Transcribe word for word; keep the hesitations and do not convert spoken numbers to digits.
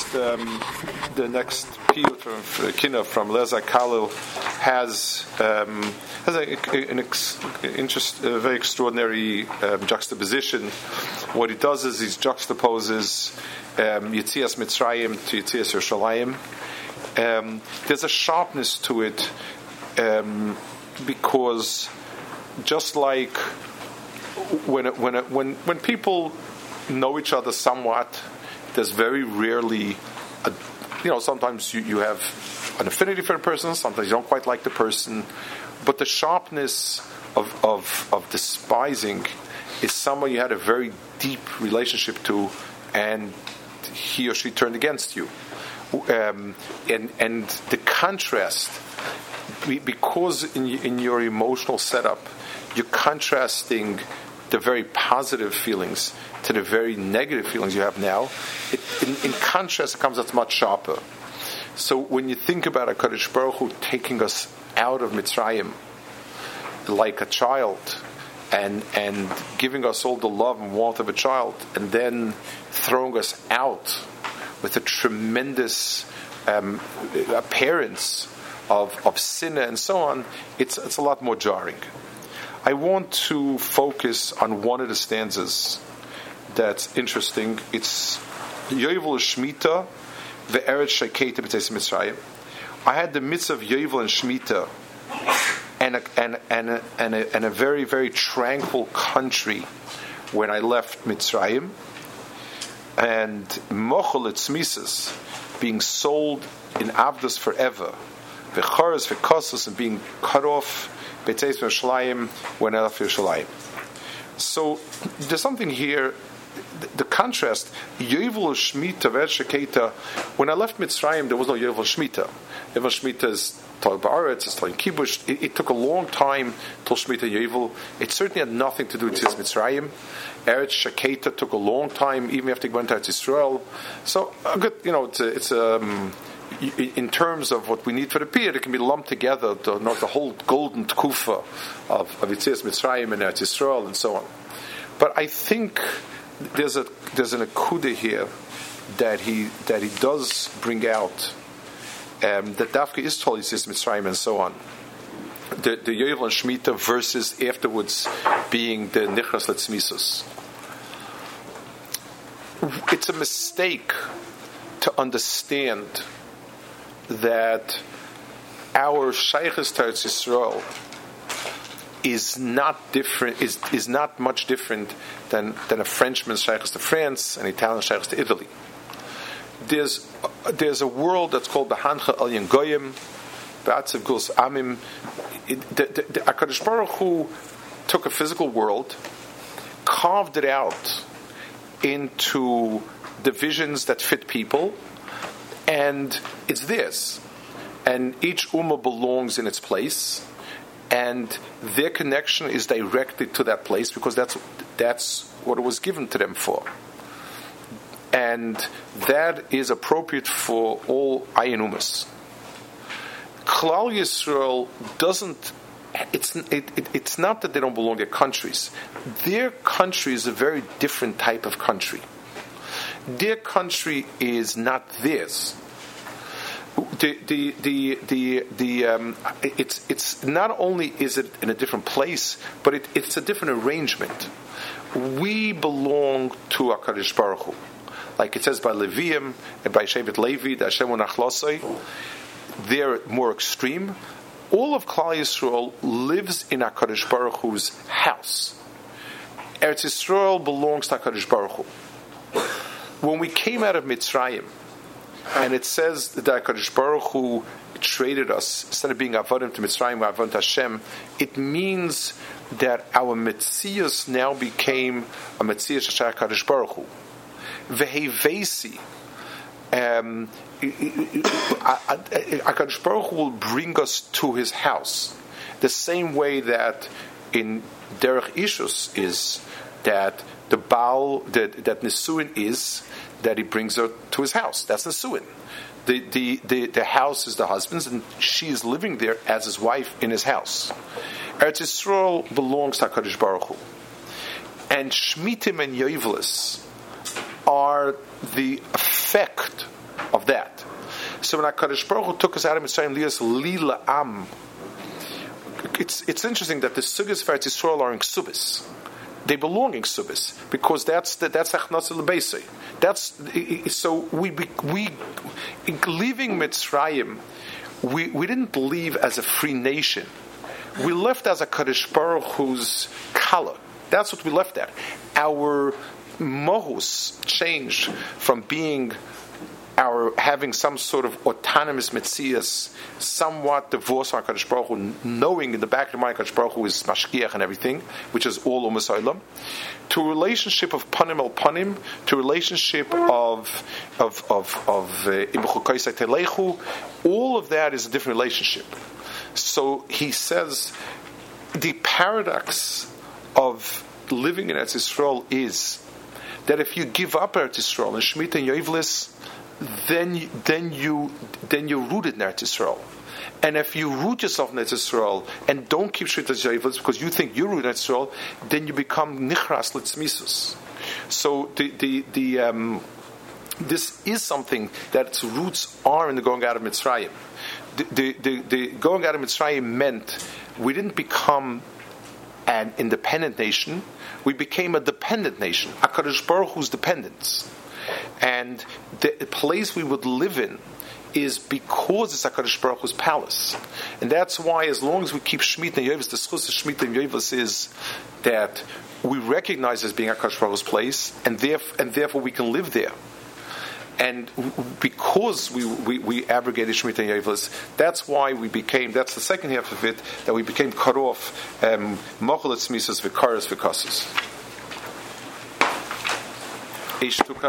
next um, the next piyut from Kina from Leza Kalil has um, has a, an ex, interest, a very extraordinary um, juxtaposition. What he does is he juxtaposes um, Yetzias Mitzrayim to Yetzias Yerushalayim. Um, there's a sharpness to it um, because just like when it, when it, when when people know each other somewhat, there's very rarely, a, you know, sometimes you, you have an affinity for a person, sometimes you don't quite like the person, but the sharpness of of, of despising is someone you had a very deep relationship to, and he or she turned against you. Um, and and the contrast, because in in your emotional setup, you're contrasting the very positive feelings to the very negative feelings you have now. It, in, in contrast, it comes out much sharper. So when you think about HaKadosh Baruch Hu taking us out of Mitzrayim like a child, and and giving us all the love and warmth of a child, and then throwing us out with a tremendous um, appearance of of sin and so on, it's it's a lot more jarring. I want to focus on one of the stanzas that's interesting. It's Yovel Shmita ve'eretz sheketa b'tzeis Mitzrayim. I had the mitzvah of Yovel and Shmita, and a, and and a, and, a, and a very very tranquil country when I left Mitzrayim. And mochel etzmisas, being sold in avdus forever, v'charas v'kosos, and being cut off b'tzeis Yerushalayim when I left Yerushalayim. So there's something here. The, the contrast, Yovel Shmita ve'eretz sheketa. When I left Mitzrayim, there was no Yovel Shmita. Yovel Shmita is Tal Ba'aretz, it's Tal Kibush. It, it took a long time till Shmita Yovel. It certainly had nothing to do with Mitzrayim. Eretz Sheketa took a long time, even after he went to Eretz Yisrael. So, uh, good, you know, it's, a, it's um, in terms of what we need for the period, it can be lumped together, to, not the whole golden tkufa of, of Yetzias Mitzrayim and Eretz Yisrael and so on. But I think there's a there's an akuda here that he that he does bring out, um, that Dafka is told Yetzias Mitzrayim and so on. The, the Yovel and Shemitah versus afterwards being the Nichras Letzmisus. It's a mistake to understand that our Sheikhus to Eretz Yisrael is not different, is is not much different than, than a Frenchman's Sheikhus to France and Italian Sheikhus to Italy. There's there's a world that's called the Hancha Elyon Goyim, Ba'atzev Guls Amim. The, the, the HaKadosh Baruch Hu took a physical world, carved it out into divisions that fit people, and it's this. And each ummah belongs in its place, and their connection is directed to that place because that's that's what it was given to them for. And that is appropriate for all ayin ummas. Klal Yisrael doesn't. It's it, it, it's not that they don't belong to their countries. Their country is a very different type of country. Their country is not theirs. The the the the, the um, it's it's not only is it in a different place, but it, it's a different arrangement. We belong to HaKadosh Baruch Hu, like it says by Leviim and by Shevet Levi, the Hashem Unachlosai. They're more extreme. All of Klal Yisrael lives in HaKadosh Baruch Hu's house. Eretz Yisrael belongs to HaKadosh Baruch Hu. When we came out of Mitzrayim, and it says that HaKadosh Baruch Hu traded us, instead of being Avodim to Mitzrayim, Avodim to Hashem, it means that our Metzius now became a Metzius Shashar HaKadosh Baruch Hu. Vehevesi, Um, HaKadosh Baruch Hu will bring us to His house, the same way that in Derech Ishus is that the Baal, that, that Nisuin is that he brings her to his house. That's Nisuin. The, the the the house is the husband's, and she is living there as his wife in his house. Eretz Yisrael belongs to HaKadosh Baruch Hu, and Shmitim and Yovelis are the effect of that. So when HaKadosh Baruch Hu took us out of Mitzrayim, Lias Lila Am, it's it's interesting that the Sugas for Eretz Yisrael are in Ksubis. They belong in Ksubis because that's the, that's Achnasa L'Beisei. That's so we we leaving Mitzrayim. We we didn't leave as a free nation. We left as a Kadosh Baruch Hu's kala. That's what we left at. Our mohus changed from being our having some sort of autonomous metzias, somewhat divorced from HaKadosh Baruch Hu, knowing in the back of the mind HaKadosh Baruch Hu is mashkiach and everything, which is all umas olam, to a relationship of panim el panim, to a relationship of of of of imchukaisai telechu. All of that is a different relationship. So he says the paradox of living in Eretz Yisrael is that if you give up Eretz Yisrael and Shemitah and Yoivlis, then then you then you're rooted in Eretz Yisrael. And if you root yourself in Eretz Yisrael and don't keep Shemitah and Yoivlis because you think you're rooted in Eretz Yisrael, then you become nichras litzmisus. So the the the um, this is something that its roots are in the going out of Mitzrayim. The, the, the, the going out of Mitzrayim meant we didn't become an independent nation, we became a dependent nation, HaKadosh Baruch Hu's dependence. And the place we would live in is because it's HaKadosh Baruch Hu's palace. And that's why as long as we keep Shemitah and Yoivos, the schus of Shemitah and Yoivos is that we recognize as being HaKadosh Baruch Hu's place, and, theref- and therefore we can live there. And because we, we, we abrogated Shemitah and Yoivos, that's why we became, that's the second half of it, that we became cut off, Mochel Etzmisas V'Karas V'Kasas.